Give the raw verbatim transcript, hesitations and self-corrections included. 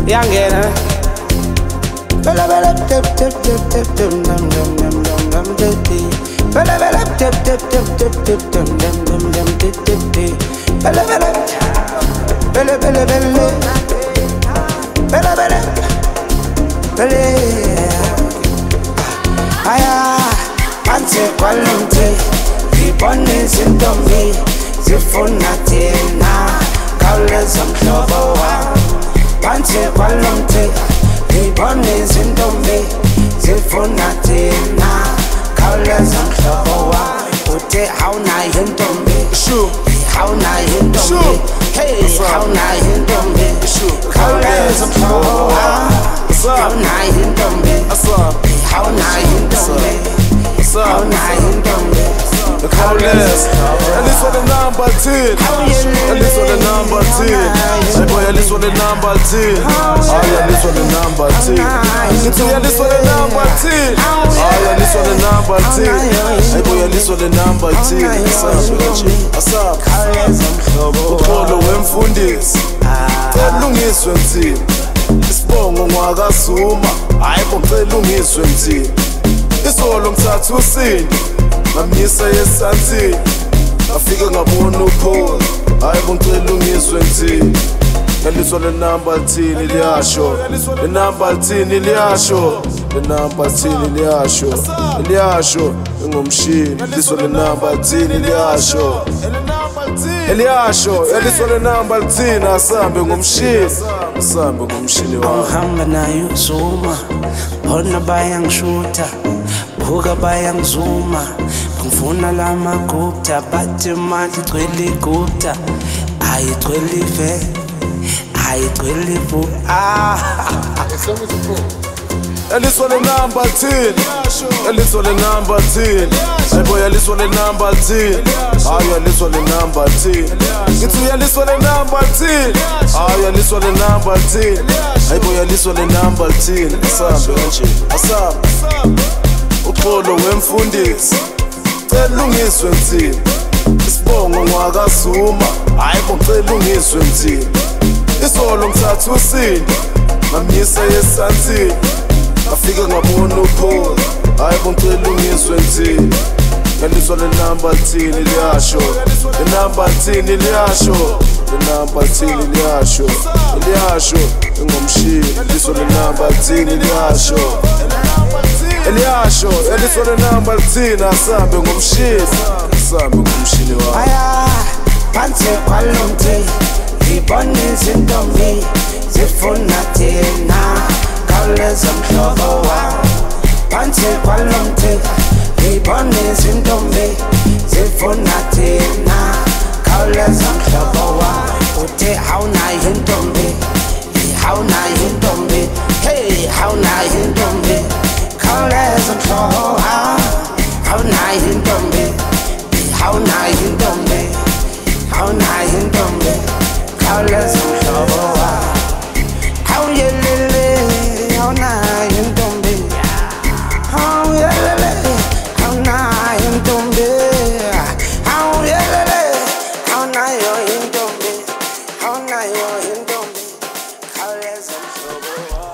Yangena. Bella bella tip tip tip tip tip dum dum dum dum dum tip tip. Bella bella tip tip tip tip tip dum dum dum dum tip tip tip. Bella bella bella bella bella bella bella bella. Aya, anse kwalunti, ibone zintombi, zifuna tena, kawuleza mhlobo wami. Anse kwalunti, ibone zintombi, zifuna tena, kawuleza mhlobo wami. Ute hawunayo intombi, hawunayo intombi, hey hawunayo intombi, kawuleza mhlobo wami. Hawunayo intombi, hawunayo intombi, hawunayo intombi. The coldest, at least for the number ten. At least for the number ten. Hey boy, at least for the number ten. Oh yeah, at least for the number ten. It's at least for the number ten. Oh yeah, at least for the number ten. Hey boy, at least for the number ten. What's up? Ukholo wemfundisi, cela ungiswe mthini. Isibongo ngwakazuma, hayi bo cela ungiswe mthini. Isolo mthatha usindi, ngamisa yesansini, ngafika ngabona ukholo, hayi bo ngicela ungiswe mthini. Yaliswa le number ten liyasho, le number ten liyasho, le number ten liyasho, liyasho ngomshini. Yaliswa le number ten liyasho, liyasho, yaliswa le number ten asambe ngomshini, asambe ngomshini wami. Uhamba nayo uzuma, bona bayangishuta, buka bayangizuma, ngifuna la magupta, bathi manje igcwele igupta, ayigcwele ive, ayigcwele ivu. Ah, at least for the number ten, at least for the number ten. Hey boy, at least for the number ten. Ah yeah, at least for the number ten. It's me, at least for the number ten. Ah yeah, at least for the number ten. Hey boy, at least for the number ten. Asambe nje, asambe. Ukholo wemfundisi, cela ungiswe mthini. Isibongo ngwakazuma, hayi bo cela ungiswe mthini. Isolo mthatha usindi, ngamisa yesansini, ngafika ngabona ukholo, hayi bo ngicela ungiswe mthini. Yaliswa le number ten liyasho, le number ten liyasho, le number ten liyasho, liyasho ngomshini. Yaliswa le number ten liyasho, liyasho, yaliswa le number ten asambe ngomshini, asambe ngomshini wami. aya, phansi kwalunti, ibone izintombi, zifuna tena, kawuleza mhlobo wami. Phansi kwalunti, ibone izintombi, zifuna tena, kawuleza mhlobo wami. Ute hawunayo intombi, hawunayo intombi, hey hawunayo intombi, kawuleza mhlobo wami. Hawunayo intombi, hawunayo intombi, hawunayo intombi, kawuleza mhlobo wami. Hawuyelele, hawunayo intombi, hawuyelele, hawunayo intombi, hawuyelele, hawunayo intombi, hawunayo intombi, kawuleza mhlobo wami.